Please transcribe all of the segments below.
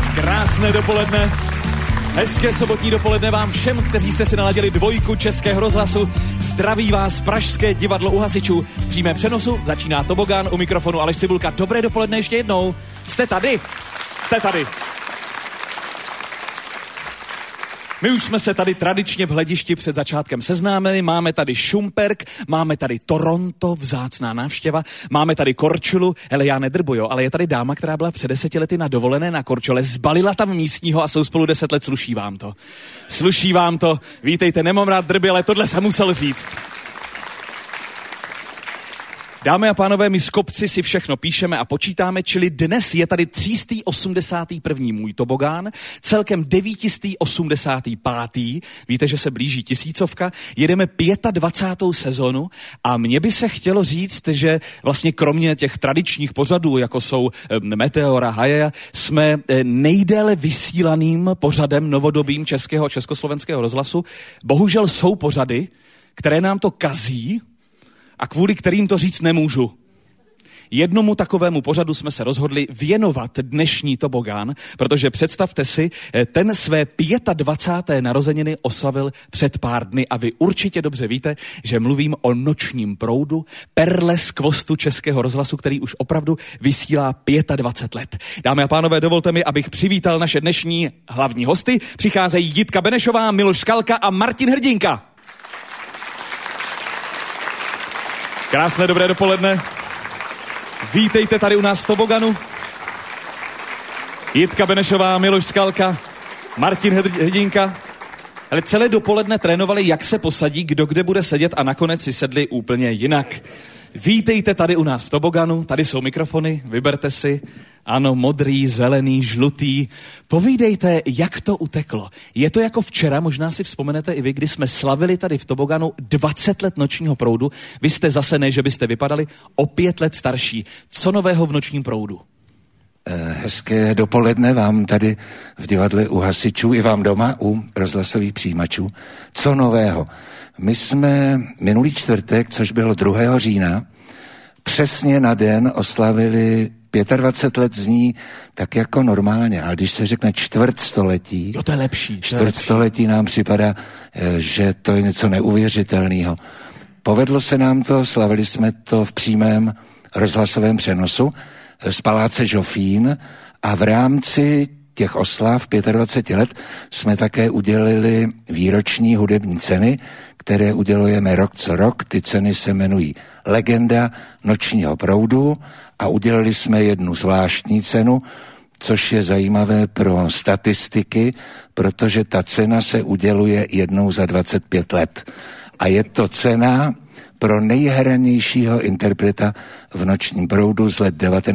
Krásné dopoledne. Hezké sobotní dopoledne vám všem, kteří jste si naladili dvojku Českého rozhlasu. Zdraví vás Pražské divadlo u hasičů. V přímém přenosu začíná Tobogán, u mikrofonu Aleš Cibulka. Dobré dopoledne ještě jednou. Jste tady? Jste tady. My už jsme se tady tradičně v hledišti před začátkem seznámili, máme tady Šumperk, máme tady Toronto, vzácná návštěva, máme tady Korčulu, hele já nedrbuju, ale je tady dáma, která byla před 10 lety na dovolené na Korčule, zbalila tam místního a jsou spolu 10 let, sluší vám to. Sluší vám to, vítejte, nemám rád drby, ale tohle jsem musel říct. Dámy a pánové, my z kopci si všechno píšeme a počítáme, čili dnes je tady 381. můj tobogán, celkem 985. Víte, že se blíží 1000, jedeme 25. sezonu a mně by se chtělo říct, že vlastně kromě těch tradičních pořadů, jako jsou Meteora, Haja, jsme nejdéle vysílaným pořadem novodobým českého a československého rozhlasu. Bohužel jsou pořady, které nám to kazí, a kvůli kterým to říct nemůžu. Jednomu takovému pořadu jsme se rozhodli věnovat dnešní tobogán, protože představte si, ten své 25. narozeniny oslavil před pár dny a vy určitě dobře víte, že mluvím o Nočním proudu, perle z kvostu Českého rozhlasu, který už opravdu vysílá 25 let. Dámy a pánové, dovolte mi, abych přivítal naše dnešní hlavní hosty. Přicházejí Jitka Benešová, Miloš Skalka a Martin Hrdinka. Krásné dobré dopoledne. Vítejte tady u nás v toboganu. Jitka Benešová, Miloš Skalka, Martin Hrdinka. Ale celé dopoledne trénovali, jak se posadí, kdo kde bude sedět a nakonec si sedli úplně jinak. Vítejte tady u nás v toboganu, tady jsou mikrofony, vyberte si. Ano, modrý, zelený, žlutý. Povídejte, jak to uteklo. Je to jako včera, možná si vzpomenete i vy, kdy jsme slavili tady v toboganu 20 let Nočního proudu. Vy jste zase ne, že byste vypadali o 5 let starší. Co nového v Nočním proudu? Hezké dopoledne vám tady v divadle u hasičů i vám doma u rozhlasových přijímačů. Co nového? My jsme minulý čtvrtek, což bylo 2. října, přesně na den oslavili 25 let zní tak jako normálně, ale když se řekne čtvrtstoletí, jo, to je lepší. Čtvrtstoletí nám připadá, že to je něco neuvěřitelného. Povedlo se nám to, slavili jsme to v přímém rozhlasovém přenosu z paláce Žofín a v rámci těch oslav 25 let jsme také udělili výroční hudební ceny, které udělujeme rok co rok. Ty ceny se jmenují Legenda Nočního proudu a udělali jsme jednu zvláštní cenu, což je zajímavé pro statistiky, protože ta cena se uděluje jednou za 25 let. A je to cena pro nejhranějšího interpreta v Nočním proudu z let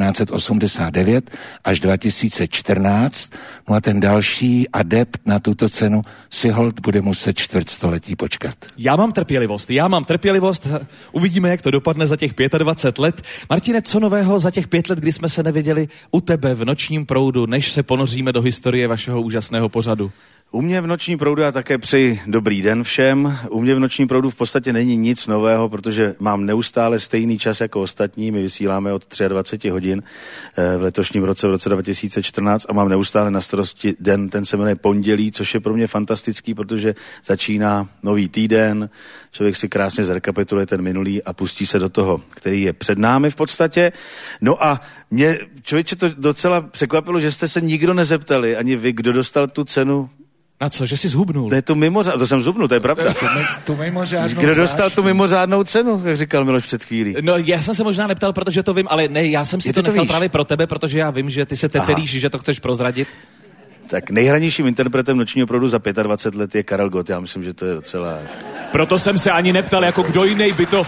1989 až 2014. No a ten další adept na tuto cenu si holt bude muset čtvrtstoletí počkat. Já mám trpělivost. Uvidíme, jak to dopadne za těch 25 let. Martine, co nového za těch 5 let, kdy jsme se neviděli u tebe v Nočním proudu, než se ponoříme do historie vašeho úžasného pořadu? U mě v Nočním proudu já také přeji dobrý den všem. U mě v Nočním proudu v podstatě není nic nového, protože mám neustále stejný čas jako ostatní. My vysíláme od 23 hodin v letošním roce, v roce 2014 a mám neustále na starosti den, ten se jmenuje pondělí, což je pro mě fantastický, protože začíná nový týden, člověk si krásně zrekapituluje ten minulý a pustí se do toho, který je před námi v podstatě. No a mě, člověče, to docela překvapilo, že jste se nikdo nezeptali, ani vy, kdo dostal tu cenu. Na co, že jsi zhubnul? To je tu mimořádnou, to jsem zhubnul, to je pravda. Tu mimořádnou. Kdo dostal tu mimořádnou cenu, jak říkal Miloš před chvílí? No, já jsem se možná neptal, protože to vím, ale ne, já jsem si to nechal právě pro tebe, protože já vím, že ty se tetelíš, že to chceš prozradit. Tak nejhranějším interpretem Nočního proudu za 25 let je Karel Gott, já myslím, že to je docela... Proto jsem se ani neptal, jako kdo jiný by to...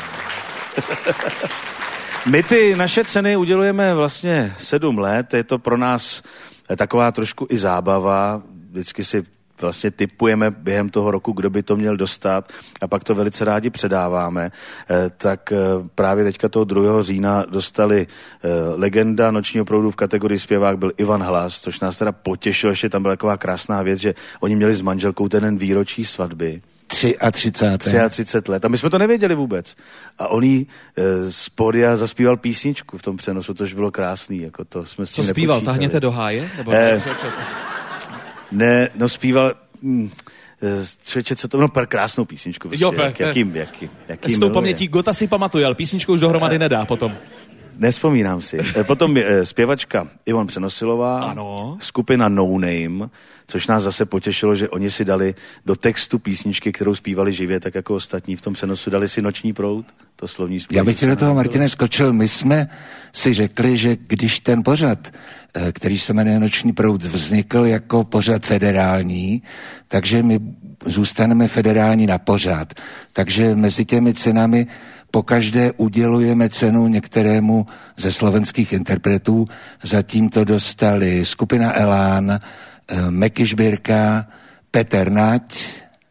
My ty naše ceny udělujeme vlastně 7 let, je to pro nás taková trošku i zábava, vždycky si vlastně tipujeme během toho roku, kdo by to měl dostat a pak to velice rádi předáváme. Tak právě teďka toho 2. října dostali legenda Nočního proudu v kategorii zpěvák byl Ivan Hlas, což nás teda potěšilo, ještě tam byla taková krásná věc, že oni měli s manželkou ten výročí svatby. 33 let. A my jsme to nevěděli vůbec. A on jí z pódia zaspíval písničku v tom přenosu, což bylo krásný. Jako to jsme s tím co zpíval? nepočítali. Tahněte do háje? Nebo ne, no zpíval... Člověče, co to bylo? Krásnou písničku. Prostě, jaký s tou pamětí Gota si pamatuje, ale písničku už dohromady nedá potom. Nespomínám si. Potom zpěvačka Ivon Přenosilová, ano. Skupina No Name, což nás zase potěšilo, že oni si dali do textu písničky, kterou zpívali živě, tak jako ostatní v tom přenosu, dali si Noční proud, to slovní spojení. Já bych ti do toho, Martine, skočil. My jsme si řekli, že když ten pořad, který se jmenuje Noční proud, vznikl jako pořad federální, takže my zůstaneme federální na pořad. Takže mezi těmi cenami pokaždé udělujeme cenu některému ze slovenských interpretů. Zatím to dostali skupina Elán, Meky Žbírka, Petr Nať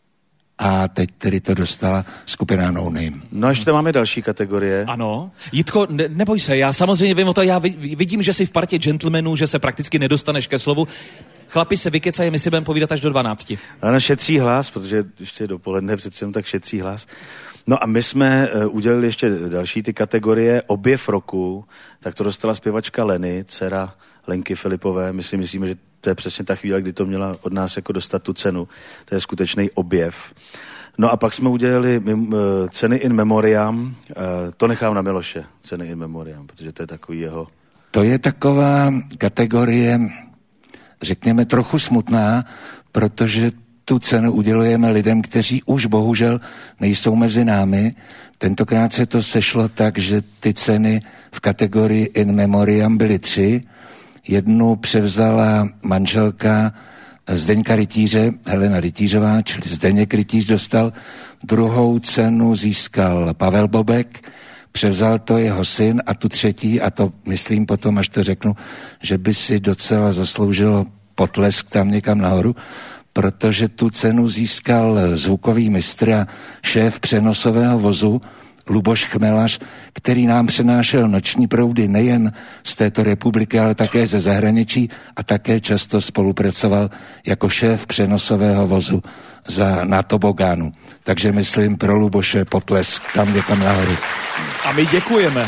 a teď tedy to dostala skupina No Name. No a ještě tam máme další kategorie. Ano. Jitko, neboj se, já samozřejmě vím o to, já vidím, že jsi v partě gentlemanů, že se prakticky nedostaneš ke slovu. Chlapi se vykecají, my si budeme povídat až do 12. Ona šetří hlas, protože ještě dopoledne přece jenom tak šetří hlas. No a my jsme udělali ještě další ty kategorie. Objev roku, tak to dostala zpěvačka Leny, dcera Lenky Filipové. My si myslíme, že to je přesně ta chvíle, kdy to měla od nás jako dostat tu cenu. To je skutečný objev. No a pak jsme udělali ceny in memoriam. To nechám na Miloše, ceny in memoriam, protože to je takový jeho... To je taková kategorie, řekněme, trochu smutná, protože tu cenu udělujeme lidem, kteří už bohužel nejsou mezi námi. Tentokrát se to sešlo tak, že ty ceny v kategorii in memoriam byly 3. Jednu převzala manželka Zdeňka Rytíře, Helena Rytířová, čili Zdeněk Rytíř dostal. Druhou cenu získal Pavel Bobek, převzal to jeho syn a tu třetí, a to myslím potom, až to řeknu, že by si docela zasloužilo potlesk tam někam nahoru, protože tu cenu získal zvukový mistr a šéf přenosového vozu Luboš Chmelař, který nám přenášel noční proudy nejen z této republiky, ale také ze zahraničí a také často spolupracoval jako šéf přenosového vozu na tobogánu. Takže myslím pro Luboše potlesk tam někam nahoru. A my děkujeme.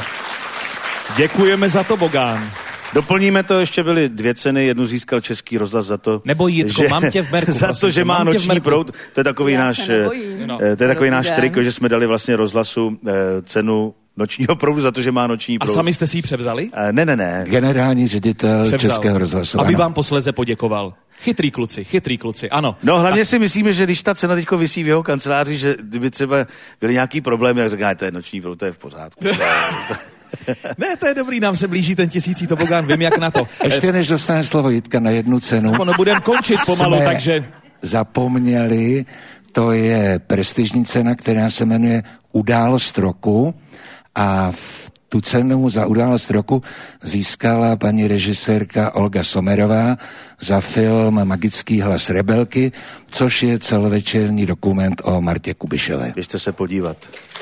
Děkujeme za tobogán. Doplníme to, ještě byly 2 ceny, jednu získal Český rozhlas za to, nebo Jitko, že, mám tě v merku, za to, že má noční proud, to je takový náš trik, že jsme dali vlastně rozhlasu cenu nočního proudu za to, že má noční proud. A sami jste si ji převzali? Ne. Generální ředitel Českého rozhlasu. Aby vám posléze poděkoval. Chytrý kluci, ano. No hlavně si myslíme, že když ta cena teďko visí v jeho kanceláři, že kdyby třeba byly nějaký problém, jak říká, to je noční proud, to je v pořádku. Ne, to je dobrý, nám se blíží ten 1000. tobogán, vím jak na to. Ještě než dostane slovo Jitka na jednu cenu. No, budeme končit pomalu, takže... zapomněli, to je prestižní cena, která se jmenuje Událost roku a tu cenu za Událost roku získala paní režisérka Olga Somerová za film Magický hlas rebelky, což je celovečerní dokument o Martě Kubišové. Běžte se podívat.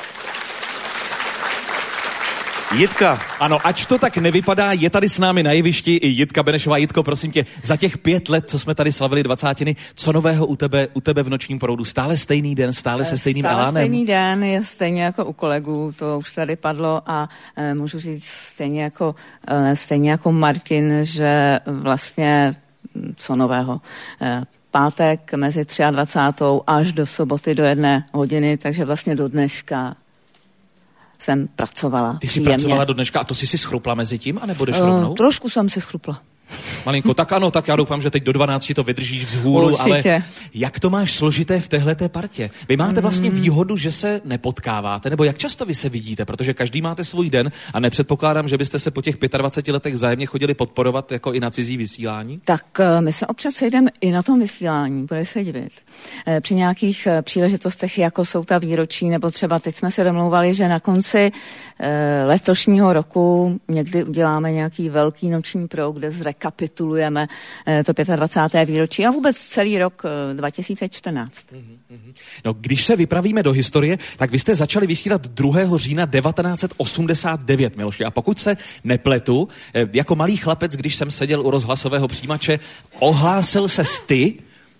Jitka. Ano, ač to tak nevypadá, je tady s námi na jevišti i Jitka Benešová. Jitko, prosím tě, za těch 5 let, co jsme tady slavili 20. co nového u tebe v nočním proudu? Stále stejný den, stále se stejným elánem? Stále stejný den, je stejně jako u kolegů, to už tady padlo a můžu říct stejně jako Martin, že vlastně co nového. Pátek mezi 23. až do soboty do 1 hodiny, takže vlastně do dneška jsem pracovala. Ty jsi pracovala do dneška a to jsi si schrupla mezi tím, anebo jdeš rovnou? Trošku jsem si schrupla. Malinko, tak ano, tak já doufám, že teď do 12 to vydržíš vzhůru, ale jak to máš složité v téhleté partě? Vy máte vlastně výhodu, že se nepotkáváte, nebo jak často vy se vidíte, protože každý máte svůj den a nepředpokládám, že byste se po těch 25 letech vzájemně chodili podporovat jako i na cizí vysílání? Tak my se občas sejdeme i na tom vysílání, bude se divit. Při nějakých příležitostech, jako jsou ta výročí, nebo třeba teď jsme se domlouvali, že na konci letošního roku někdy uděláme nějaký velký noční proud, kde zrekapitulujeme to 25. výročí a vůbec celý rok 2014. No, když se vypravíme do historie, tak vy jste začali vysílat 2. října 1989, Miloši. A pokud se nepletu, jako malý chlapec, když jsem seděl u rozhlasového přijímače, ohlásil ses ty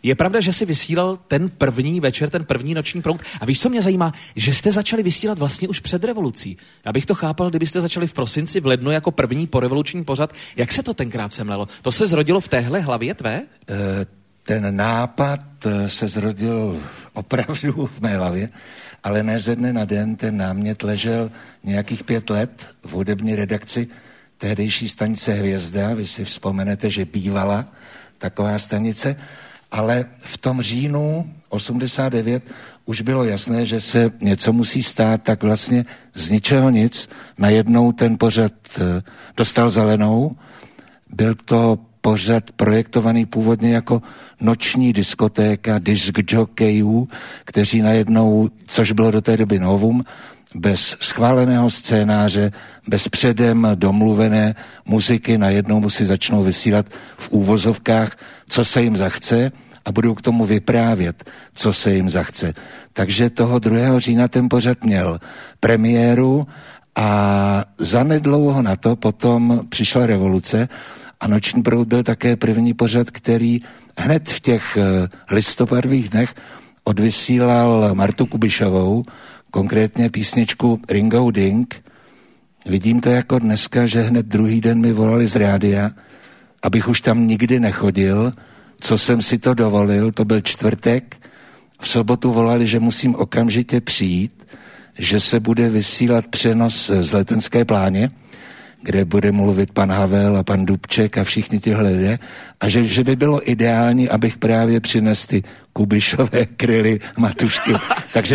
Je pravda, že jsi vysílal ten první večer, ten první noční proud. A víš, co mě zajímá? Že jste začali vysílat vlastně už před revolucí. Já bych to chápal, kdybyste začali v prosinci, v lednu jako první porevoluční pořad. Jak se to tenkrát semlelo? To se zrodilo v téhle hlavě tvé? Ten nápad se zrodil opravdu v mé hlavě, ale ne ze dne na den. Ten námět ležel nějakých 5 let v hudební redakci tehdejší stanice Hvězda. Vy si vzpomenete, že bývala taková stanice, ale v tom říjnu 89 už bylo jasné, že se něco musí stát, tak vlastně z ničeho nic najednou ten pořad dostal zelenou. Byl to pořad projektovaný původně jako noční diskotéka disc jockeyů, kteří najednou, což bylo do té doby novum, bez schváleného scénáře, bez předem domluvené muziky najednou musí začnou vysílat v úvozovkách, co se jim zachce a budou k tomu vyprávět, co se jim zachce. Takže toho 2. října ten pořad měl premiéru a zanedlouho na to potom přišla revoluce a Noční proud byl také první pořad, který hned v těch listopadových dnech odvysílal Martu Kubišovou, konkrétně písničku Ringo Ding. Vidím to jako dneska, že hned druhý den mi volali z rádia, abych už tam nikdy nechodil, co jsem si to dovolil, to byl čtvrtek. V sobotu volali, že musím okamžitě přijít, že se bude vysílat přenos z Letenské pláně, kde bude mluvit pan Havel a pan Dubček a všichni tihle lidé, a že by bylo ideální, abych právě přinesl ty Kubišové, Kryly, Matušky. Takže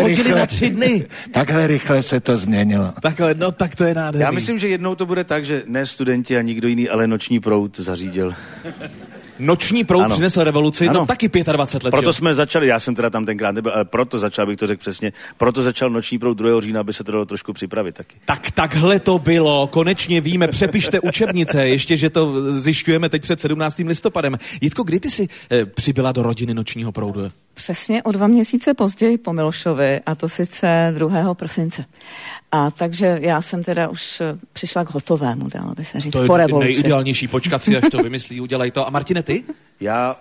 takhle rychle se to změnilo. Takhle, no tak to je nádherný. Já myslím, že jednou to bude tak, že ne studenti a nikdo jiný, ale Noční proud zařídil. Noční proud přinesl revoluci, no taky 25 let. Proto jsme začali, já jsem teda tam tenkrát nebyl, ale proto začal, bych to řekl přesně, proto začal Noční proud 2. října, aby se to dalo trošku připravit taky. Tak takhle to bylo, konečně víme, přepište učebnice, ještě, že to zjišťujeme teď před 17. listopadem. Jitko, kdy ty jsi přibyla do rodiny Nočního proudu? Přesně o 2 měsíce později po Milošovi, a to sice 2. prosince. A takže já jsem teda už přišla k hotovému, dalo by se říct, po revoluci. To je nejideálnější, počkat si, až to vymyslí, udělej to. A Martine, ty? Já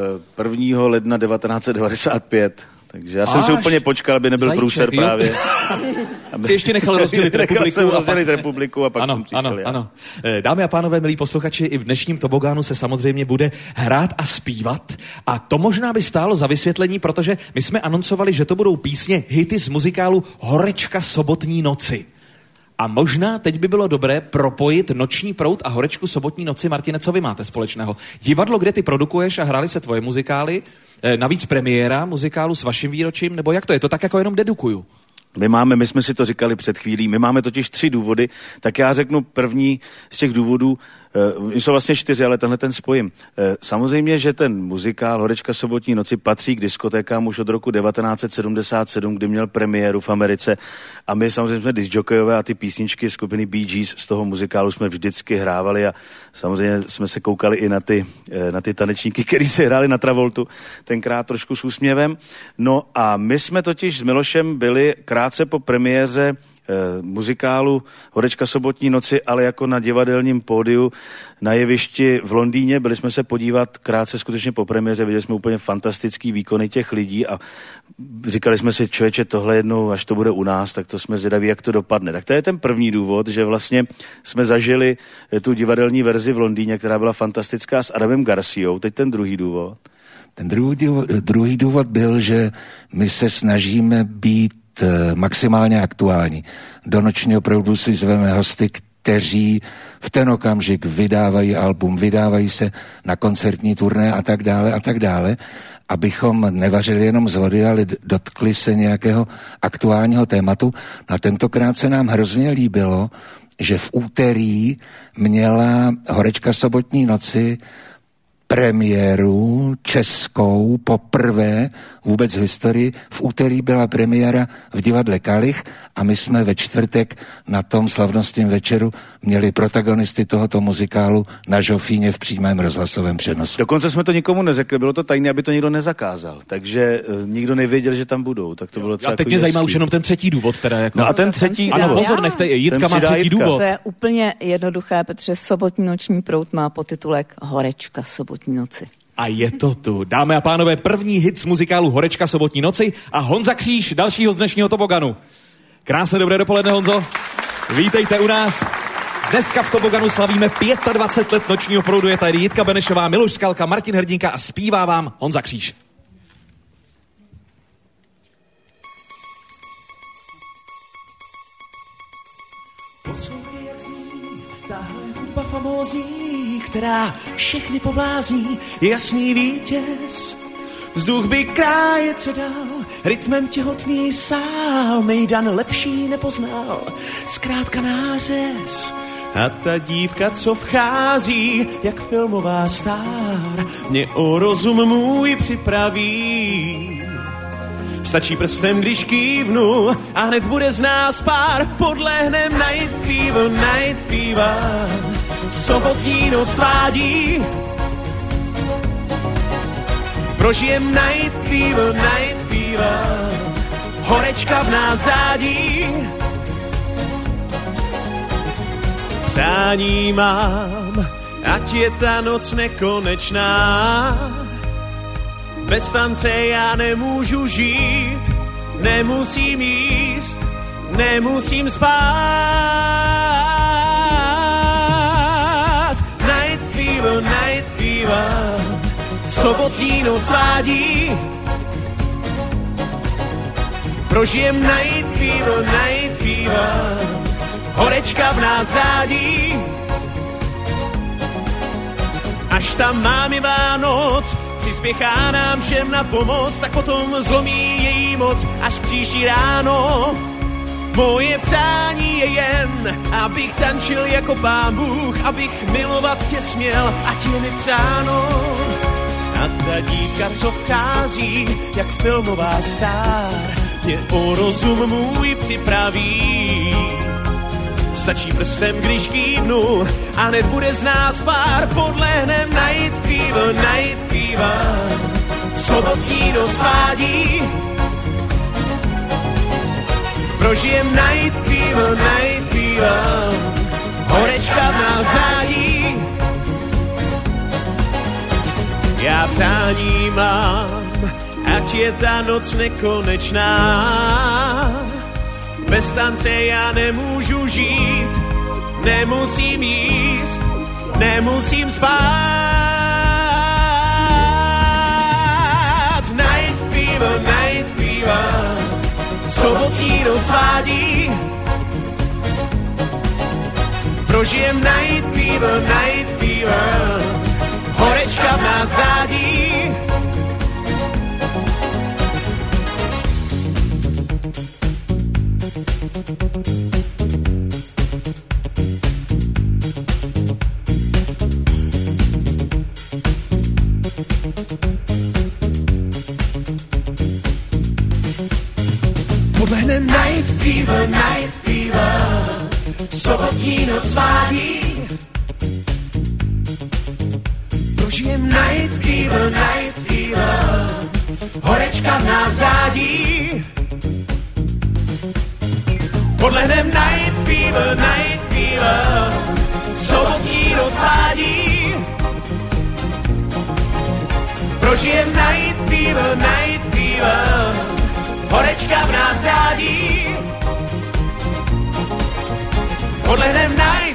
1. ledna 1995, takže já jsem si úplně počkal, aby nebyl průser právě. Jsi ještě nechal rozdělit republiku a pak jsem přišel já. Ano. Dámy a pánové, milí posluchači, i v dnešním tobogánu se samozřejmě bude hrát a zpívat. A to možná by stálo za vysvětlení, protože my jsme anoncovali, že to budou písně, hity z muzikálu Horečka sobotní noci. A možná teď by bylo dobré propojit Noční proud a Horečku sobotní noci. Martine, co vy máte společného? Divadlo, kde ty produkuješ a hrály se tvoje muzikály, navíc premiéra muzikálu s vaším výročím, nebo jak to je? To tak jako jenom dedukuju. My jsme si to říkali před chvílí, my máme totiž 3 důvody, tak já řeknu první z těch důvodů, jsou vlastně 4, ale tenhle ten spojím. Samozřejmě, že ten muzikál Horečka sobotní noci patří k diskotékám už od roku 1977, kdy měl premiéru v Americe, a my samozřejmě jsme discjockeyové a ty písničky skupiny Bee Gees z toho muzikálu jsme vždycky hrávali a samozřejmě jsme se koukali i na ty tanečníky, kteří se hráli na Travoltu, tenkrát trošku s úsměvem. No a my jsme totiž s Milošem byli krátce po premiéře muzikálu Horečka sobotní noci, ale jako na divadelním pódiu na jevišti v Londýně. Byli jsme se podívat krátce skutečně po premiéře, viděli jsme úplně fantastický výkony těch lidí a říkali jsme si, člověče, tohle jednou, až to bude u nás, tak to jsme zvědaví, jak to dopadne. Tak to je ten první důvod, že vlastně jsme zažili tu divadelní verzi v Londýně, která byla fantastická, s Adamem Garciou. Teď ten druhý důvod. Ten druhý důvod byl, že my se snažíme být maximálně aktuální. Do Nočního proudu si zveme hosty, kteří v ten okamžik vydávají album, vydávají se na koncertní turné a tak dále, abychom nevařili jenom z vody, ale dotkli se nějakého aktuálního tématu. A tentokrát se nám hrozně líbilo, že v úterý měla Horečka sobotní noci premiéru českou poprvé vůbec v historii. V úterý byla premiéra v divadle Kalich a my jsme ve čtvrtek na tom slavnostním večeru měli protagonisty tohoto muzikálu na Žofíně v přímém rozhlasovém přenosu. Dokonce jsme to nikomu neřekli, bylo to tajné, aby to nikdo nezakázal, takže nikdo nevěděl, že tam budou. Tak to bylo a teď mě zajímá už jenom ten třetí důvod. Teda jako. No a ten třetí... Ano, pozor, nechte, Jitka má třetí důvod. To je úplně jednoduché, protože sobotní Noční proud má podtitulek Horečka sobotní noci. A je to tu. Dámy a pánové, první hit z muzikálu Horečka sobotní noci a Honza Kříž, dalšího z dnešního toboganu. Krásné dobré dopoledne, Honzo. Vítejte u nás. Dneska v toboganu slavíme 25 let nočního proudu. Je tady Jitka Benešová, Miloš Skalka, Martin Hrdinka a zpívá vám Honza Kříž. Poslouchej, jak zní tahle hudba famózní, která všechny poblázní, je jasný vítěz. Vzduch by kráje co dal, rytmem těhotný sál, mejdan lepší nepoznal, zkrátka nářez. A ta dívka, co vchází, jak filmová star, mě o rozum můj připraví. Stačí prstem, když kývnu a hned bude z nás pár. Podlehnem night fever, sobotní noc svádí. Prožijem night fever, horečka v nás řádí. Přání mám, ať je ta noc nekonečná. Bez tance já nemůžu žít, nemusím jíst, nemusím spát. Night fever, sobotní noc svádí. Prožijem night fever, horečka v nás řádí. Až tam mámivá noc přispěchá nám všem na pomoc, tak potom zlomí její moc až příští ráno. Moje přání je jen, abych tančil jako Pán Bůh, abych milovat tě směl, ať je mi přáno. A ta dívka, co vchází, jak filmová star, mě o rozum můj připraví. Stačí prstem, když kývnu a hned bude z nás pár. Podlehnem night fever, sobotní noc svádí. Prožijem night fever, horečka v nás řádí. Já přání mám, ať je ta noc nekonečná. Bez tance já nemůžu žít, nemusím jíst, nemusím spát. Night fever, sobotní noc svádí. Prožijem night fever, horečka v nás řádí. Podlehnem night fever, sobotní noc svádí. Prožijem night fever, horečka v nás řádí. Podlehnem night fever, sobotní noc svádí. Prožijem night fever, horečka v nás řádí. Podlehnem night.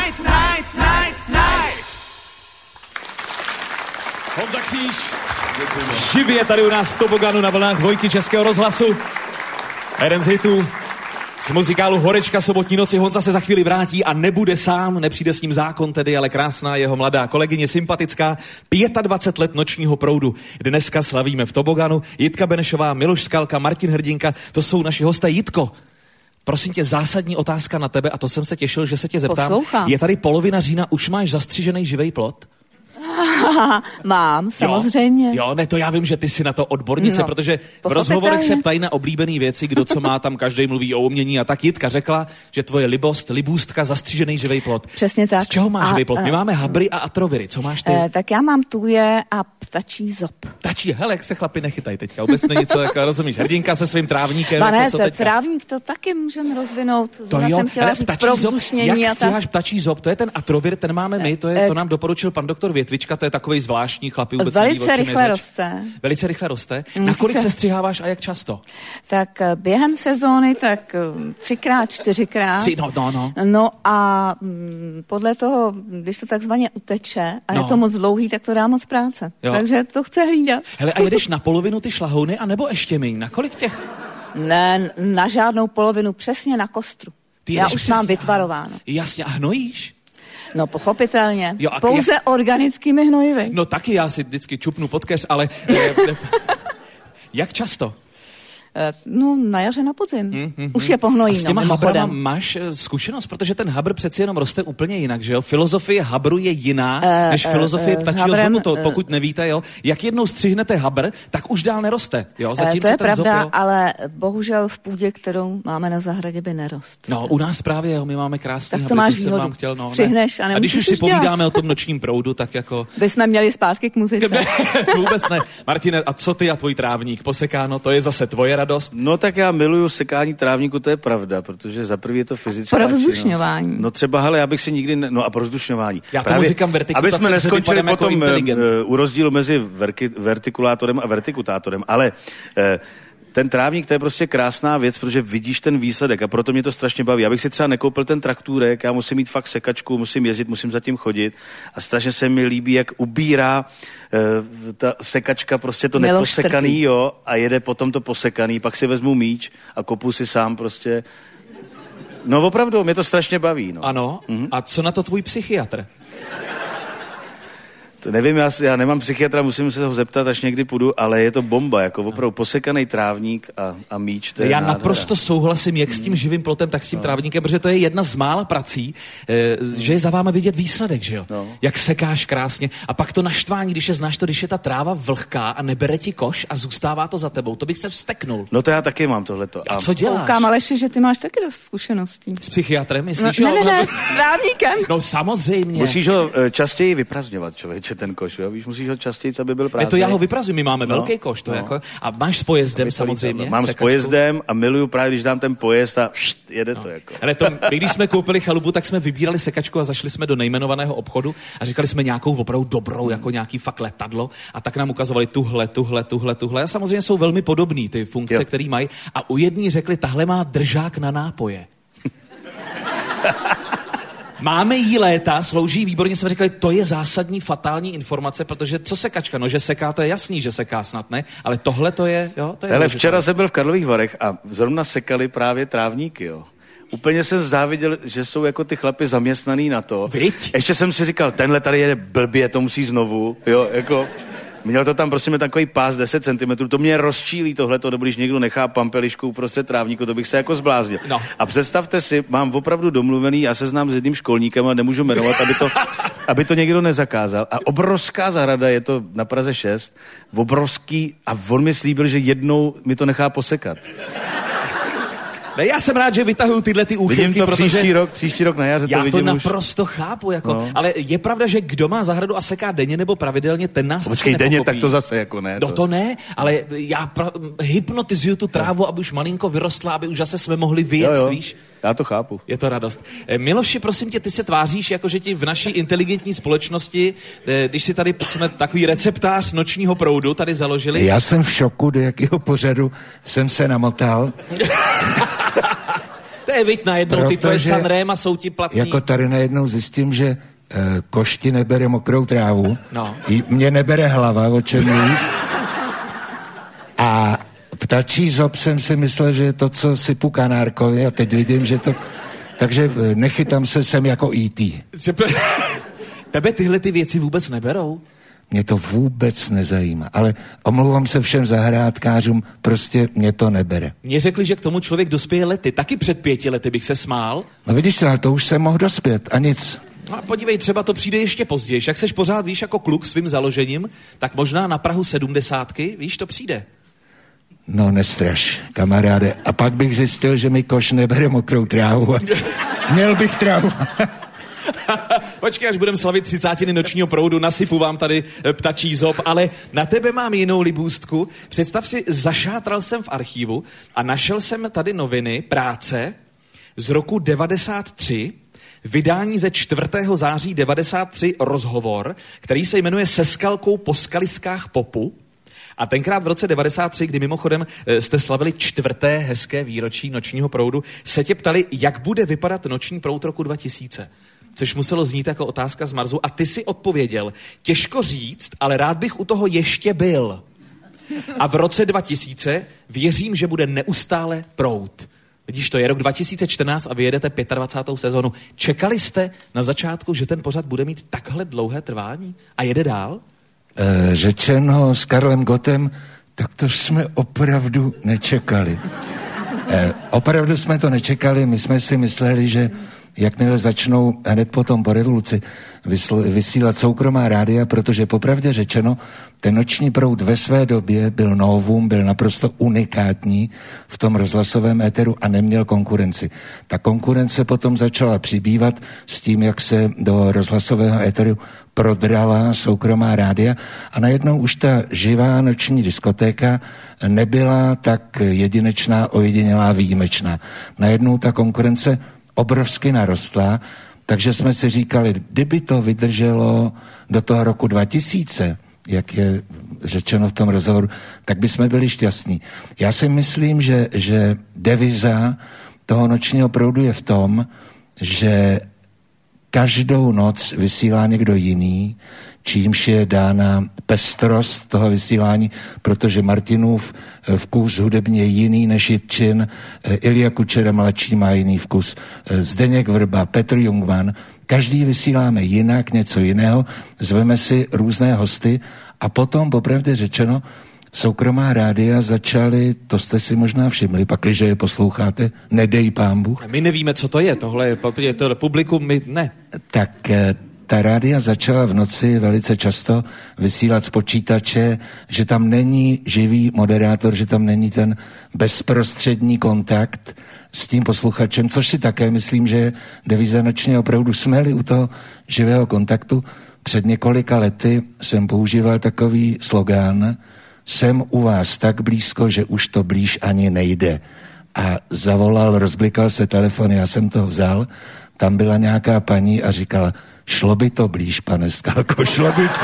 Honza Kříž, živě tady u nás v toboganu na vlnách dvojky Českého rozhlasu. Jeden z hitů z muzikálu Horečka sobotní noci. Honza se za chvíli vrátí a nebude sám, nepřijde s ním zákon tedy, ale krásná jeho mladá kolegyně, sympatická, 25 let nočního proudu. Dneska slavíme v toboganu. Jitka Benešová, Miloš Skalka, Martin Hrdinka, to jsou naši hosté. Jitko, prosím tě, zásadní otázka na tebe a to jsem se těšil, že se tě zeptám. Poslouchám. Je tady polovina října, už máš zastřižený živej plot? Mám, samozřejmě. Jo, ne, to já vím, že ty jsi na to odbornice, protože v rozhovorech se ptají na oblíbené věci, kdo co má, tam každý mluví o umění a tak Jitka řekla, že tvoje libůstka zastřižený živej plot. Přesně tak. Z čeho máš živej plot? My máme habry a atroviry, co máš ty? Tak já mám tuje a ptačí zob. Ptačí, hele, jak se chlapi nechytají teďka, vůbec není co, jako rozumíš, Hrdinka se svým trávníkem, Pane, jako co teďka? trávník to taky můžeme rozvinout. To jo, jsem chtěla říct pro vzdušnění. Jak stíháš ptačí zob, to je ten atrovir, ten máme my, to nám doporučil pan doktor Větvička. barvička, to je takovej zvláštní chlapy vůbec velice rychle roste. Velice rychle roste. Nakolik se střiháváš a jak často? Tak během sezóny tak 3x, 4x. No a podle toho, když to takzvaně uteče a je to moc dlouhý, tak to dá moc práce. Jo. Takže to chce hlídat. Hele, a jedeš na polovinu ty šlahouny, anebo ještě míň? Na kolik těch? Ne, na žádnou polovinu, přesně na kostru. Já už mám vytvarováno. Jasně, a hnojíš? No pochopitelně. Jo, pouze organickými hnojivy. No taky já si vždycky čupnu pod keř, ale jak často? No na jaře, na podzim. Už je pohnojí. A s těma habrama máš zkušenost, protože ten habr přeci jenom roste úplně jinak, že jo? Filozofie habru je jiná než filozofie ptačího zubu, to pokud nevíte, jo? Jak jednou střihnete habr, tak už dál neroste, jo? To je pravda, ale bohužel v půdě, kterou máme na zahradě, by nerost. No, u nás právě, jo, my máme krásný habr, tak jsem vám chtěl, no. Střihneš a když už si povídáme o tom nočním proudu, tak jako... Bychom měli zpátky k muzice. Vůbec ne. Martine, a co ty a tvůj trávník? Posekáno, to je zase tvoje radost? No tak já miluju sekání trávníku, to je pravda, protože za prvý je to fyzická činnost. Pro vzdušňování. No třeba, hele, já bych si nikdy, no a pro vzdušňování. Já tomu říkám vertikutace, aby jsme neskončili potom u rozdílu mezi vertikulátorem a vertikutátorem, ale ten trávník, to je prostě krásná věc, protože vidíš ten výsledek a proto mě to strašně baví. Já bych si třeba nekoupil ten traktůrek, já musím mít fakt sekačku, musím jezdit, musím zatím chodit a strašně se mi líbí, jak ubírá ta sekačka prostě to neposekaný, jo, a jede potom to posekaný, pak si vezmu míč a kopu si sám prostě. No opravdu, mě to strašně baví. No. Ano, a co na to tvůj psychiatr? To nevím, já nemám psychiatra, musím se ho zeptat, až někdy půjdu, ale je to bomba, jako opravdu posekaný trávník a míč. Já naprosto souhlasím, jak s tím živým plotem, tak s tím trávníkem, protože to je jedna z mála prací, že je za váma vidět výsledek, že jo? No. Jak sekáš krásně a pak to naštvání, když je znáš to, když je ta tráva vlhká a nebere ti koš a zůstává to za tebou, to bych se vzteknul. No to já taky mám tohleto. A co děláš? Koukám, Aleši, že ty máš taky dost zkušeností. S psychiatrem, myslíš? Ne, s trávníkem. No samozřejmě. Musíš ho častěji vyprazňovat, člověče, ten koš, jo? Víš, musíš ho častěji, aby byl prázdný. To já ho vyprazuji, my máme velký koš, to jako. A máš s pojezdem samozřejmě. Mám s pojezdem a miluju právě, když dám ten pojezd a jede to jako. Ale my když jsme koupili chalupu, tak jsme vybírali sekačku a zašli jsme do nejmenovaného obchodu a říkali jsme nějakou opravdu dobrou, jako nějaký fakt letadlo a tak nám ukazovali tuhle. A samozřejmě jsou velmi podobný ty funkce, které mají. A u jedný řekli, tahle má držák na nápoje. Máme jí léta, slouží výborně, jsme říkali, to je zásadní fatální informace, protože co sekačka, no že seká, to je jasný, že seká snad, ne? Ale tohle to je, jo, to je. Ale včera jsem byl v Karlových Varech a zrovna sekali právě trávníky, jo. Úplně jsem záviděl, že jsou jako ty chlapi zaměstnaný na to. Viď? Ještě jsem si říkal, tenhle tady jede blbě, to musí znovu, jo, jako... Měl to tam prostě takový pás 10 cm, to mě rozčílí tohleto, nebo když někdo nechá pampelišku uprostřed trávníku, to bych se jako zbláznil. No. A představte si, mám opravdu domluvený, já se znám s jedním školníkem a nemůžu jmenovat, aby to někdo nezakázal. A obrovská zahrada, je to na Praze 6, obrovský, a on mi slíbil, že jednou mi to nechá posekat. Ne, já jsem rád, že vytahuju tyhle ty úchylky, vidím to protože příští rok na jaře to vidím. Já to naprosto chápu, jako, no. Ale je pravda, že kdo má zahradu a seká denně nebo pravidelně, ten nás asi nepochopí. Denně, tak to zase jako ne. No to ne, ale já hypnotizuju tu trávu, aby už malinko vyrostla, aby už zase jsme mohli vyjet, víš? Já to chápu. Je to radost. Miloši, prosím tě, ty se tváříš, jako že ti v naší inteligentní společnosti, když si tady jsme takový receptář nočního proudu tady založili. Já jsem v šoku, do jakého pořadu jsem se namotal. To je viď najednou, ty tvoje Sanrema jsou ti platný. Jako tady najednou zjistím, že košti nebere mokrou trávu, no. Mě nebere hlava, o čem mluví. A ptačí zob jsem si myslel, že je to, co sypu kanárkovi, a teď vidím, že to... Takže nechytám se sem jako E.T. Tebe tyhle ty věci vůbec neberou? Mě to vůbec nezajímá, ale omlouvám se všem zahrádkářům, prostě mě to nebere. Mně řekli, že k tomu člověk dospěje lety. Taky před 5 lety bych se smál. No vidíš, ale to už jsem mohl dospět a nic. No podívej, třeba to přijde ještě později. Jak seš pořád, víš, jako kluk svým založením, tak možná na prahu 70, víš, to přijde. No nestraš, kamaráde. A pak bych zjistil, že mi koš nebere mokrou trávu a měl bych trávu. Počkej, až budeme slavit 30. nočního proudu, nasypu vám tady ptačí zob, ale na tebe mám jinou libůstku. Představ si, zašátral jsem v archivu a našel jsem tady noviny, práce z roku 93 vydání ze 4. září 93 rozhovor, který se jmenuje Se skalkou po skaliskách popu. A tenkrát v roce 93, kdy mimochodem jste slavili 4. hezké výročí Nočního proudu, se tě ptali, jak bude vypadat Noční proud roku 2000. Což muselo znít jako otázka z Marsu. A ty si odpověděl, těžko říct, ale rád bych u toho ještě byl. A v roce 2000 věřím, že bude neustále proud. Vidíš, to je rok 2014 a vy jedete 25. sezonu. Čekali jste na začátku, že ten pořad bude mít takhle dlouhé trvání? A jede dál? Řečeno s Karlem Gottem, tak to jsme opravdu nečekali. Opravdu jsme to nečekali, my jsme si mysleli, že jakmile začnou hned potom po revoluci vysílat soukromá rádia, protože popravdě řečeno, ten Noční proud ve své době byl novum, byl naprosto unikátní v tom rozhlasovém éteru a neměl konkurenci. Ta konkurence potom začala přibývat s tím, jak se do rozhlasového éteru prodrala soukromá rádia a najednou už ta živá noční diskotéka nebyla tak jedinečná, ojedinělá, výjimečná. Najednou ta konkurence obrovsky narostla, takže jsme si říkali, kdyby to vydrželo do toho roku 2000, jak je řečeno v tom rozhovoru, tak bychom byli šťastní. Já si myslím, že deviza toho Nočního proudu je v tom, že každou noc vysílá někdo jiný, čímž je dána pestrost toho vysílání, protože Martinův vkus hudebně je jiný než Jitčin, Ilja Kučera mladší má jiný vkus, Zdeněk Vrba, Petr Jungmann, každý vysíláme jinak, něco jiného, zveme si různé hosty a potom, popravdě řečeno, soukromá rádia začaly, to jste si možná všimli, pakliže je posloucháte, nedej pán Bůh. My nevíme, co to je, tohle je to publikum, my ne. Tak ta rádia začala v noci velice často vysílat z počítače, že tam není živý moderátor, že tam není ten bezprostřední kontakt s tím posluchačem, což si také myslím, že je deviza Nočního proudu. Jsme-li u toho živého kontaktu, před několika lety jsem používal takový slogán: jsem u vás tak blízko, že už to blíž ani nejde. A zavolal, rozblikal se telefon, já jsem to vzal, tam byla nějaká paní a říkala, šlo by to blíž, pane Skalko, šlo by to.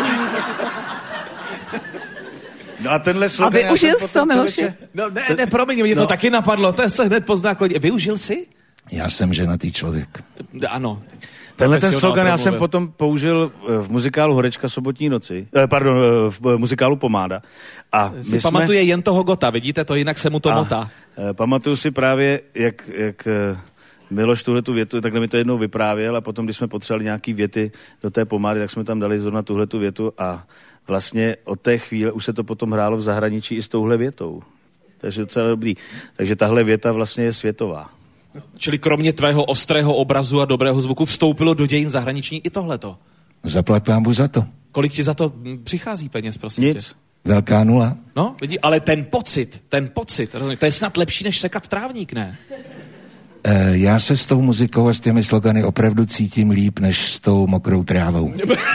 No a tenhle slogan... A využil jsi to, Miloši? No ne, promiň, mě to taky napadlo, to se hned pozná. Využil jsi? Já jsem ženatý člověk. Ano. Tenhle ten slogan já jsem potom použil v muzikálu Horečka sobotní noci, v muzikálu Pomáda. A si pamatuje jen toho Gota, vidíte to, jinak se mu to motá. Pamatuju si právě, jak Miloš tuhletu větu, takhle mi to jednou vyprávěl a potom, když jsme potřebovali nějaký věty do té Pomády, tak jsme tam dali zrovna tuhletu větu a vlastně od té chvíle už se to potom hrálo v zahraničí i s touhle větou. Takže docela dobrý. Takže tahle věta vlastně je světová. Čili kromě tvého ostrého obrazu a dobrého zvuku vstoupilo do dějin zahraniční i tohleto. Zaplať pánbu za to. Kolik ti za to přichází peněz, prosím Nic. tě? Velká nula. No, vidí, ale ten pocit, rozumím, to je snad lepší, než sekat trávník, ne? Já se s tou muzikou a s těmi slogany opravdu cítím líp, než s tou mokrou trávou.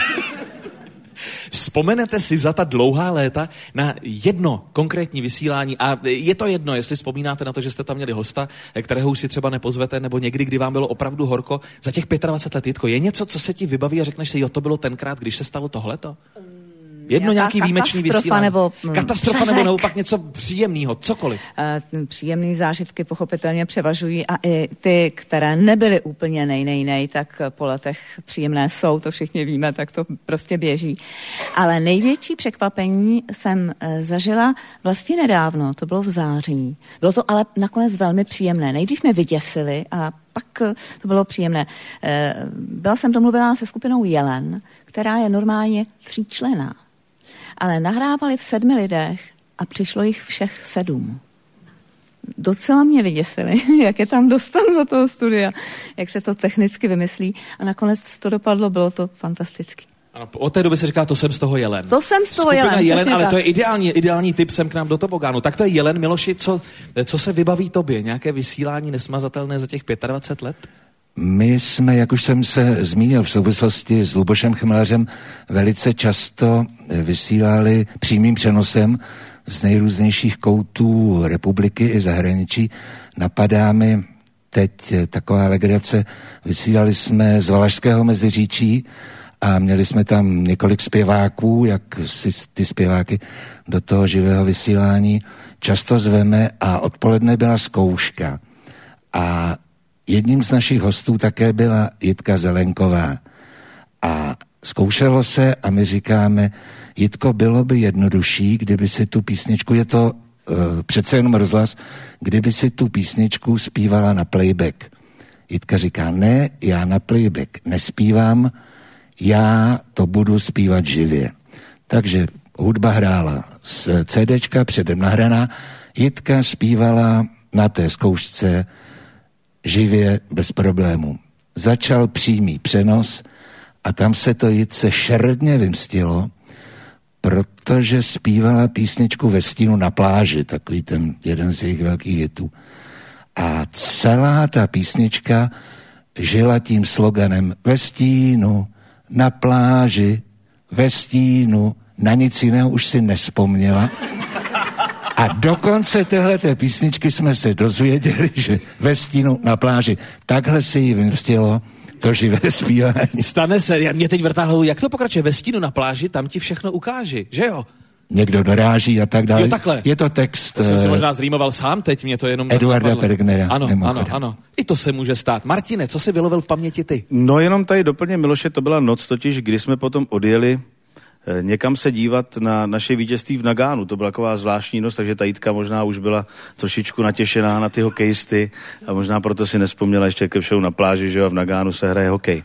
Vzpomenete si za ta dlouhá léta na jedno konkrétní vysílání a je to jedno, jestli vzpomínáte na to, že jste tam měli hosta, kterého už si třeba nepozvete, nebo někdy, kdy vám bylo opravdu horko, za těch 25 let, Jitko, je něco, co se ti vybaví a řekneš si, jo, to bylo tenkrát, když se stalo tohleto? Jedno nějaký výjimečný vysílání. Katastrofa nebo naopak něco příjemného, cokoliv. Příjemné zážitky pochopitelně převažují a i ty, které nebyly úplně nej, tak po letech příjemné jsou, to všichni víme, tak to prostě běží. Ale největší překvapení jsem zažila vlastně nedávno, to bylo v září. Bylo to ale nakonec velmi příjemné. Nejdřív mě vyděsili a pak to bylo příjemné. Byla jsem domluvená se skupinou Jelen, která je normálně 3členná. Ale nahrávali v 7 lidech a přišlo jich všech 7. Docela mě vyděsili, jak je tam dostanu do toho studia, jak se to technicky vymyslí a nakonec to dopadlo, bylo to fantastické. Ano, od té doby se říká, to jsem z toho Jelen. To jsem z toho Skupina Jelen, ale tak. to je ideální tip sem k nám do tobogánu. Tak to je Jelen. Miloši, co se vybaví tobě? Nějaké vysílání nesmazatelné za těch 25 let? My jsme, jak už jsem se zmínil v souvislosti s Lubošem Chmelařem, velice často vysílali přímým přenosem z nejrůznějších koutů republiky i zahraničí. Napadá mi teď taková legrace, vysílali jsme z Valašského Meziříčí a měli jsme tam několik zpěváků, jak si ty zpěváky do toho živého vysílání často zveme, a odpoledne byla zkouška. A jedním z našich hostů také byla Jitka Zelenková. A zkoušelo se a my říkáme, Jitko, bylo by jednodušší, kdyby si tu písničku, je to přece jenom rozhlas, kdyby si tu písničku zpívala na playback. Jitka říká, ne, já na playback nespívám, já to budu zpívat živě. Takže hudba hrála z CDčka, předem nahraná, Jitka zpívala na té zkoušce živě bez problémů. Začal přímý přenos a tam se to Jitce šeredně vymstilo, protože zpívala písničku Ve stínu na pláži, takový ten jeden z jejich velkých hitů. A celá ta písnička žila tím sloganem Ve stínu na pláži, ve stínu, na nic jiného už si nespomněla. A do konce téhleté písničky jsme se dozvěděli, že Ve stínu na pláži. Takhle se jí vymstilo to živé zpívání. Stane se, mě teď vrtá hlavu, jak to pokračuje? Ve stínu na pláži, tam ti všechno ukáži, že jo? Někdo doráží a tak dále. Jo, takhle. Je to text... To jsem si možná zrýmoval sám, teď mě to jenom... Eduarda Pergnera. Ano. I to se může stát. Martine, co si vylovil v paměti ty? No jenom tady doplně Miloše, to byla noc totiž, kdy jsme potom odjeli někam se dívat na naše vítězství v Nagánu. To byla taková zvláštní noc, takže ta Jitka možná už byla trošičku natěšená na ty hokejisty a možná proto si nespomněla ještě ke všou na pláži, že jo, a v Nagánu se hraje hokej.